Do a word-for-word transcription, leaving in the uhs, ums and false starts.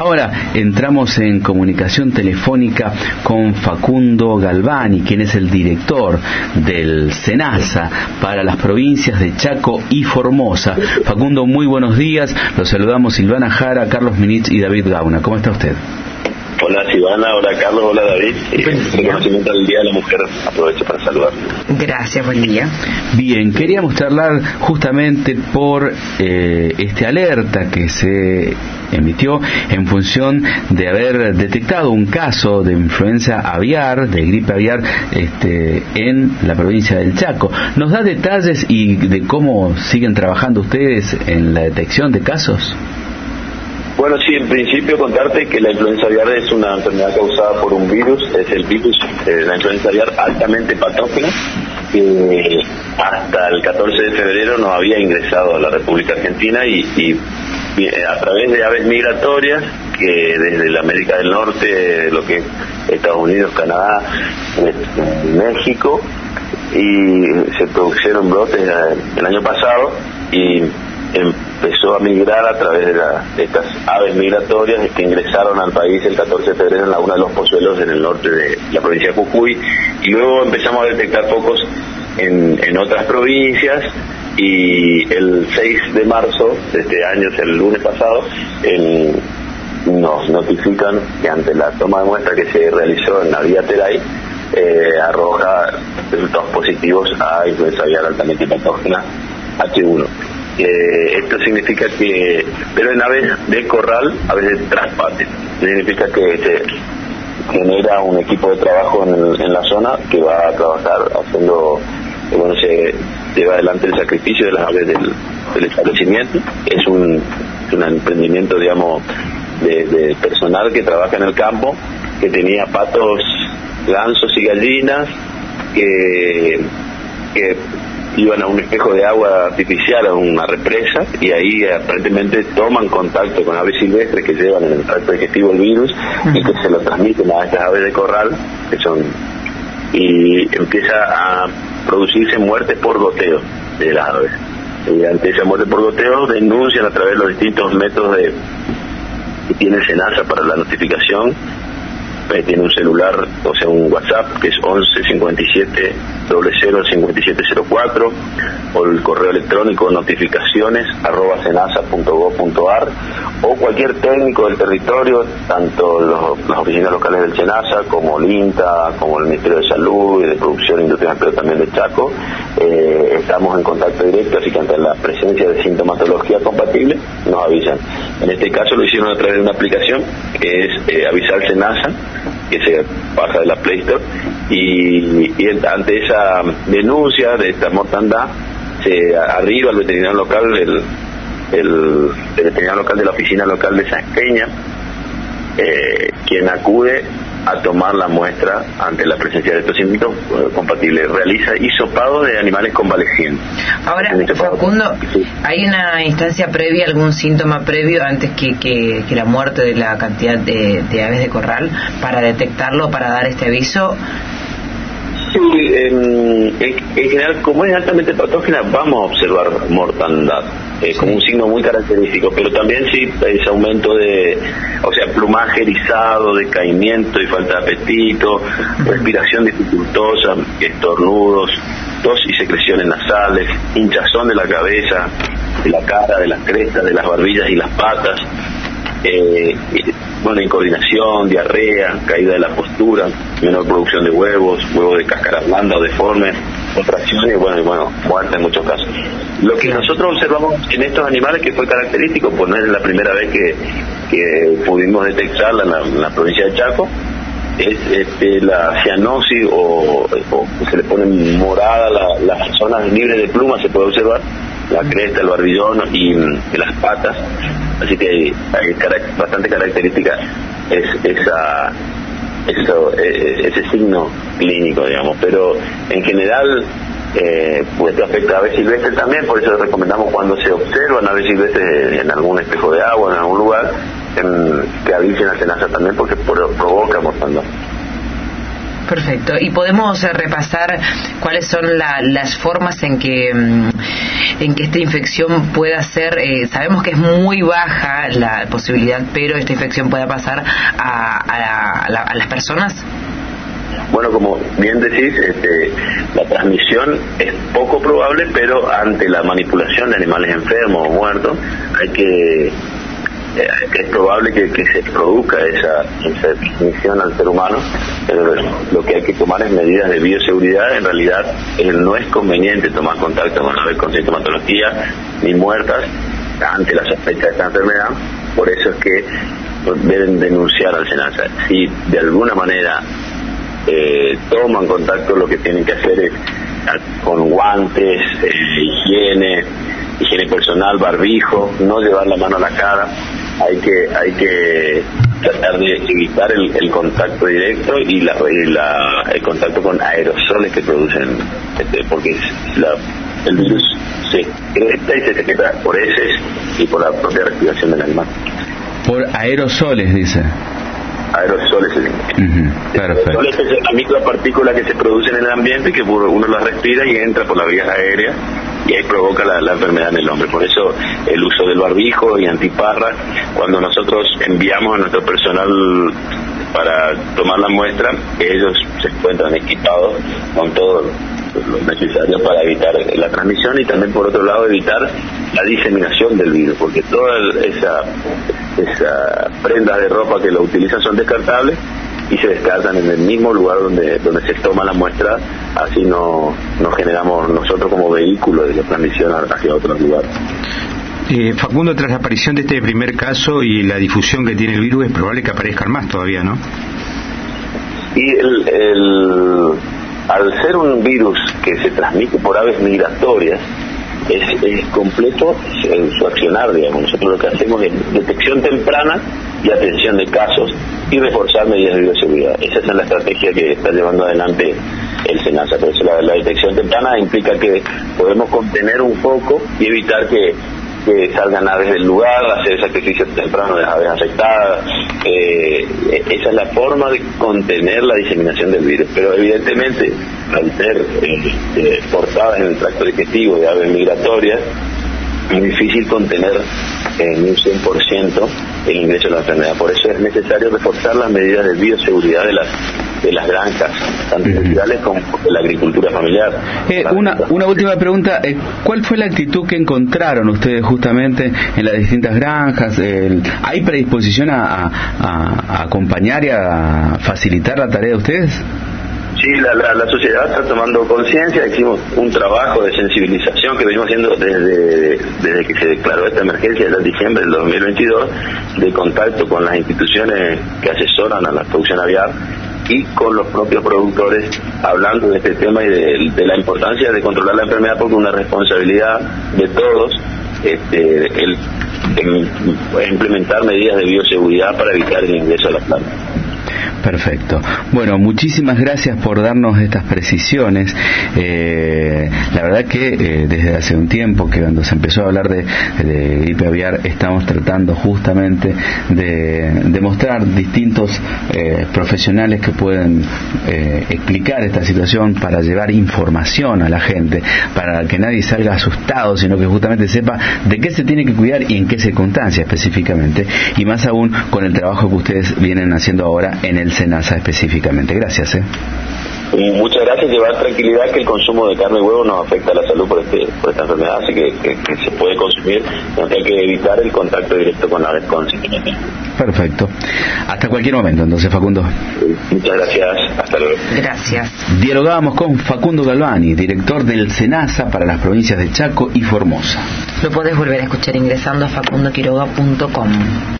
Ahora entramos en comunicación telefónica con Facundo Galvani, quien es el director del SENASA para las provincias de Chaco y Formosa. Facundo, muy buenos días. Los saludamos Silvana Jara, Carlos Minich y David Gauna. ¿Cómo está usted? Hola Silvana, hola Carlos, hola David. Eh, reconocimiento del Día de la Mujer, aprovecho para saludar. Gracias, buen día. Bien, queríamos charlar justamente por eh, este alerta que se emitió en función de haber detectado un caso de influenza aviar, de gripe aviar, este, en la provincia del Chaco. ¿Nos da detalles y de cómo siguen trabajando ustedes en la detección de casos? Bueno, sí, en principio contarte que la influenza aviar es una enfermedad causada por un virus, es el virus, eh, la influenza aviar altamente patógena, que hasta el catorce de febrero no había ingresado a la República Argentina y, y a través de aves migratorias que desde la América del Norte, lo que es Estados Unidos, Canadá, México, y se produjeron brotes el año pasado y empezó a migrar a través de, la, de estas aves migratorias que ingresaron al país el catorce de febrero en la una de los pozuelos en el norte de la provincia de Jujuy, y luego empezamos a detectar focos en, en otras provincias, y el seis de marzo de este año, es el lunes pasado, en, nos notifican que ante la toma de muestra que se realizó en la vía Teray, eh, arroja resultados positivos a influenza aviar altamente patógena H uno. Eh, esto significa que, pero en aves de corral, aves de traspate, significa que se genera un equipo de trabajo en, el, en la zona que va a trabajar haciendo, eh, bueno, se lleva adelante el sacrificio de las aves del, del establecimiento. Es un, un emprendimiento, digamos, de, de personal que trabaja en el campo, que tenía patos, gansos y gallinas que, que iban a un espejo de agua artificial, a una represa, y ahí aparentemente toman contacto con aves silvestres que llevan en el tracto digestivo el virus, uh-huh, y que se lo transmiten a estas aves de corral, que son, y empieza a producirse muertes por goteo de las aves. Y ante esa muerte por goteo denuncian a través de los distintos métodos de, que tiene el SENASA para la notificación. Eh, tiene un celular, o sea, un WhatsApp, que es once cincuenta y siete cero cero cincuenta y siete cero cuatro, o el correo electrónico notificaciones arroba senasa punto gob punto ar, o cualquier técnico del territorio, tanto los, las oficinas locales del SENASA, como el INTA, como el Ministerio de Salud y de Producción Industrial, pero también de Chaco. Eh, estamos en contacto directo, así que ante la presencia de sintomatología compatible, nos avisan. En este caso lo hicieron a través de una aplicación que es eh, Avisar SENASA, que se baja de la Play Store, y, y ante esa denuncia de esta mortandad se arriba al veterinario local, el, el, el veterinario local de la oficina local de Sanqueña, eh, quien acude a tomar la muestra ante la presencia de estos síntomas compatibles. Realiza hisopado de animales convalecientes. Ahora, Facundo, ¿hay una instancia previa, algún síntoma previo antes que, que, que la muerte de la cantidad de, de aves de corral para detectarlo, para dar este aviso? Sí, en, en, en general, como es altamente patógena, vamos a observar mortandad, eh, sí, como un signo muy característico, pero también sí ese aumento de, o sea, plumaje erizado, decaimiento y falta de apetito, respiración dificultosa, estornudos, tos y secreciones nasales, hinchazón de la cabeza, de la cara, de las crestas, de las barbillas y las patas, eh, bueno, incoordinación, diarrea, caída de la postura, menor producción de huevos, huevos de cáscara blanda o deforme, contracciones, bueno, y bueno, muerte en muchos casos. Lo que nosotros observamos en estos animales, que fue característico, pues no es la primera vez que, que pudimos detectarla en la, en la provincia de Chaco, es este, la cianosis, o, o se le pone morada la, las zonas libres de plumas, se puede observar, la cresta, el barbillón y, y las patas. Así que hay, hay carac- bastante característica es esa eso, eh, ese signo clínico, digamos, pero en general eh, pues esto afecta a aves silvestres también, por eso recomendamos cuando se observan aves silvestres en algún espejo de agua, en algún lugar, en, que avisen a SENASA también, porque pro, provoca mortandad. Perfecto. ¿Y podemos repasar cuáles son la, las formas en que en que esta infección pueda ser? Eh, sabemos que es muy baja la posibilidad, pero esta infección pueda pasar a, a, la, a las personas. Bueno, como bien decís, este, la transmisión es poco probable, pero ante la manipulación de animales enfermos o muertos, hay que eh, es probable que, que se produzca esa, esa transmisión al ser humano, pero lo que hay que tomar es medidas de bioseguridad. En realidad, eh, no es conveniente tomar contacto con aves con sintomatología ni muertas ante la sospecha de esta enfermedad. Por eso es que deben denunciar al SENASA. Si de alguna manera Eh, toman contacto, lo que tienen que hacer es con guantes, eh, higiene, higiene personal, barbijo, no llevar la mano a la cara. Hay que hay que tratar de evitar el, el contacto directo y, la, y la, el contacto con aerosoles que producen, este, porque la, el virus se excreta y se secreta por heces y por la propia respiración del animal. Por aerosoles, dice. Aerosoles. Uh-huh. Perfecto. Aerosoles es la micropartícula que se produce en el ambiente, que uno la respira y entra por las vías aéreas y ahí provoca la, la enfermedad en el hombre. Por eso el uso del barbijo y antiparra. Cuando nosotros enviamos a nuestro personal para tomar la muestra, ellos se encuentran equipados con todo lo necesario para evitar la transmisión y también, por otro lado, evitar la diseminación del virus, porque todas esas esa prendas de ropa que lo utilizan son descartables y se descartan en el mismo lugar donde donde se toma la muestra. Así no nos generamos nosotros como vehículo de la transmisión hacia otros lugares. Eh, Facundo, tras la aparición de este primer caso y la difusión que tiene el virus, es probable que aparezcan más todavía, ¿no? Y el, el al ser un virus que se transmite por aves migratorias, es, es completo en su accionar, digamos. Nosotros lo que hacemos es detección temprana y atención de casos y reforzar medidas de bioseguridad. Esa es la estrategia que está llevando adelante el SENASA. Por eso la, la detección temprana implica que podemos contener un poco y evitar que que salgan aves del lugar, hacer sacrificios tempranos de las aves afectadas. Eh, esa es la forma de contener la diseminación del virus. Pero evidentemente, al ser eh, eh, portadas en el tracto digestivo de aves migratorias, es difícil contener en un cien por ciento el ingreso de la enfermedad. Por eso es necesario reforzar las medidas de bioseguridad de las de las granjas, tanto industriales como de la agricultura familiar. Eh, una, una última pregunta, eh, ¿cuál fue la actitud que encontraron ustedes justamente en las distintas granjas? Eh, ¿Hay predisposición a, a, a acompañar y a facilitar la tarea de ustedes? Sí, la, la, la sociedad está tomando conciencia. Hicimos un trabajo de sensibilización que venimos haciendo desde, desde que se declaró esta emergencia en diciembre del dos mil veintidós, de contacto con las instituciones que asesoran a la producción aviar y con los propios productores, hablando de este tema y de, de la importancia de controlar la enfermedad, porque es una responsabilidad de todos este, el, el implementar medidas de bioseguridad para evitar el ingreso a la planta. Perfecto. Bueno, muchísimas gracias por darnos estas precisiones. Eh, la verdad que eh, desde hace un tiempo que cuando se empezó a hablar de, de gripe aviar, estamos tratando justamente de, de mostrar distintos eh, profesionales que pueden eh, explicar esta situación para llevar información a la gente, para que nadie salga asustado, sino que justamente sepa de qué se tiene que cuidar y en qué circunstancia específicamente, y más aún con el trabajo que ustedes vienen haciendo ahora en el SENASA específicamente. Gracias. ¿eh? Muchas gracias. Llevar tranquilidad que el consumo de carne y huevo no afecta a la salud por este por esta enfermedad, así que, que, que se puede consumir, aunque hay que evitar el contacto directo con aves con sintomatología. Perfecto. Hasta cualquier momento, entonces, Facundo. Muchas gracias. Hasta luego. Gracias. Dialogábamos con Facundo Galvani, director del SENASA para las provincias de Chaco y Formosa. Lo podés volver a escuchar ingresando a facundo quiroga punto com.